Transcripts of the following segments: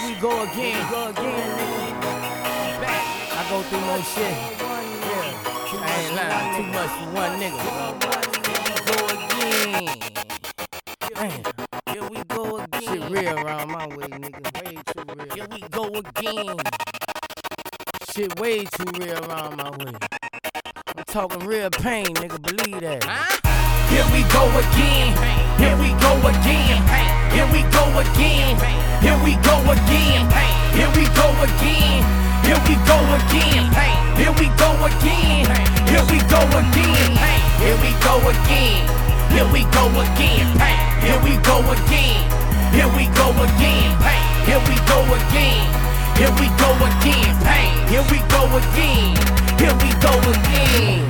we go again. I go through more shit. I ain't lying. Too much for one nigga. Here we go again. Shit real around my way, nigga. Way too real. Here we go again. Shit way too real around my way. I'm talking real pain, nigga. Believe that. Here we go again. Here we go again. Here we go again. Here we go again. Here we go again. Here we go again. Here we go again. Here we go again. Here we go again. Here we go again. Here we go again. Here we go again. Here we go again. Here we go again. Here we go again. Here we go again.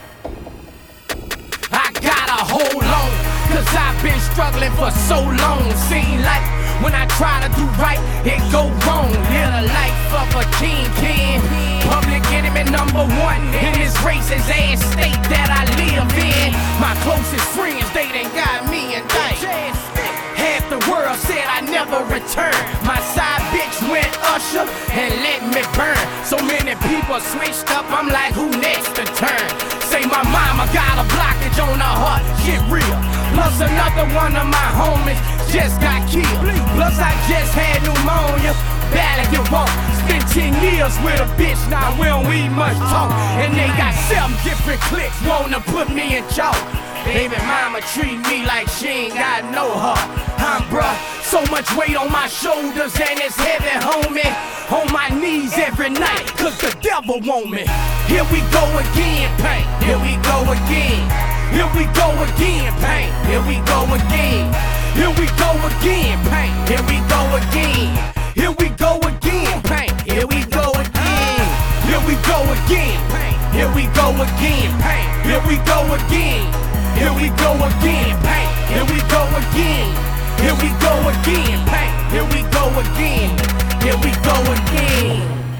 I gotta hold on, cause I've been struggling for so long. Seem like when I try to do right, it go wrong. Live the life of a king. Public enemy number one in this racist ass state that I live in. My closest friends, they done got me indicted. Half the world said I never return. My side bitch went Usher and let me burn. So many people switched up, I'm like, who next to turn? Say my mama got a blockage on her heart, shit real. Plus another one of my homies just got killed. Plus I just had pneumonia, bad like it won't. Spent 10 years with a bitch, now we don't eat much talk. And they got 7 different cliques wanna put me in chalk. Baby mama treat me like she ain't got no heart. Bruh, so much weight on my shoulders and it's heavy, homie. On my knees every night, cause the devil want me. Here we go again, pain. Here we go again. Here we go again, pain. Here we go again. Here we go again, pain. Here we go again. Here we go again, pain. Here we go again. Here we go again, pain. Here we go again, pain. Here we go again. Here we go again, pain. Here we go again. Here we go again, pain. Here we go again. Here we go again.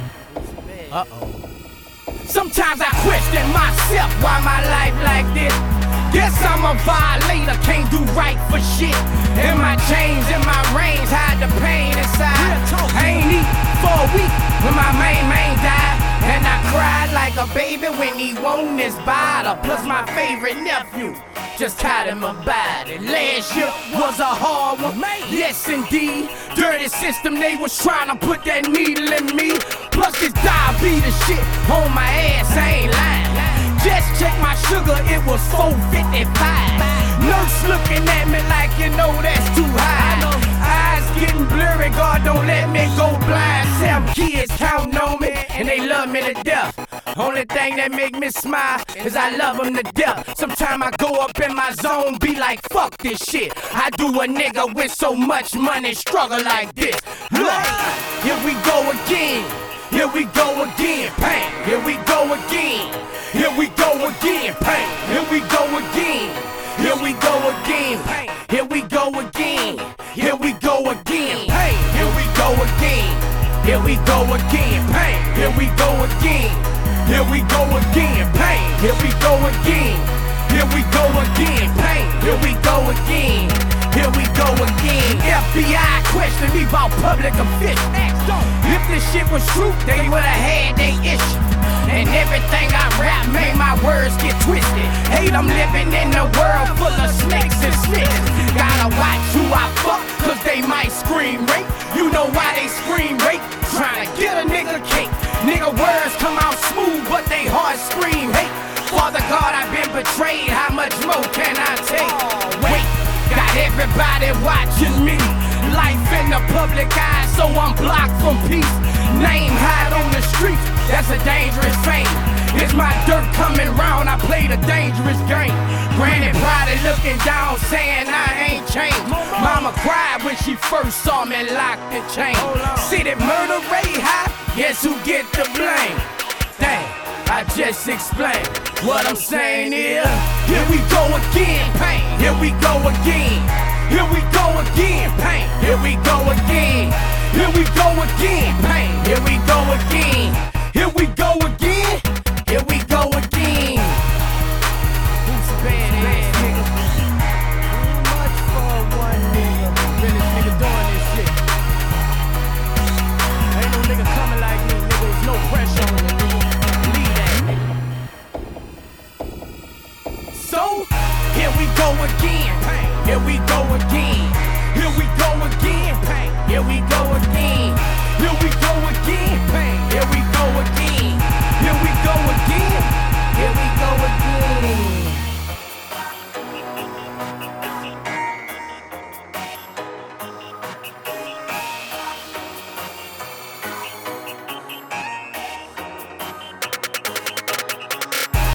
Sometimes I question myself, why my life like this? Guess I'm a violator, can't do right for shit. And my chains and my rings hide the pain inside. I ain't eat for a week when my main died. And I cried like a baby when he won his bottle. Plus my favorite nephew just caught him a body. Last year was a hard one, yes indeed. Dirty system, they was trying to put that needle in me. Plus this diabetes shit on my ass, I ain't lying. Just check my sugar, it was 455. Nurse looking at me like, you know that's too high. Eyes getting blurry, God don't let me go blind. 7 kids counting on me and they love me to death. Only thing that make me smile is I love them to death. Sometimes I go up in my zone, be like, fuck this shit. I do a nigga with so much money struggle like this. Look, here we go again. Here we go again, pain. Here we go again. Here we go again, pain. Here we go again. Here we go again, pain. Here we go again. Here we go again, pain. Here we go again. Here we go again, pain. Here we go again. Here we go again, pain. Here we go again. Here we go again, pain. Here we go again. Here we go again. FBI question me about public officials. If this shit was true, they would've had they issue. And everything I rap made my words get twisted. Hate, I'm living in a world full of snakes and snitches. Gotta watch who I fuck, cause they might scream rape. You know why they scream rape? Trying to get a nigga cake. Nigga words come out smooth, but they hearts scream hate. Father God, I've been betrayed, how much more can I take? Wait, got everybody watching me. Life in the public eye, so I'm blocked from peace. Name hide on the streets, that's a dangerous fame. It's my dirt coming round, I played a dangerous game. Granny probably looking down, saying I ain't changed. Mama cried when she first saw me locked and chained. City murder rate high, guess who get the blame? Dang, I just explained. What I'm saying is, here we go again, pain. Here we go again. Here we go again, pain. Here we go again. Here we go again, pain. Here we go again. Here we go again. Here we go again. Who's a badass nigga? Too much for one nigga. Realest nigga doing this shit. we go again.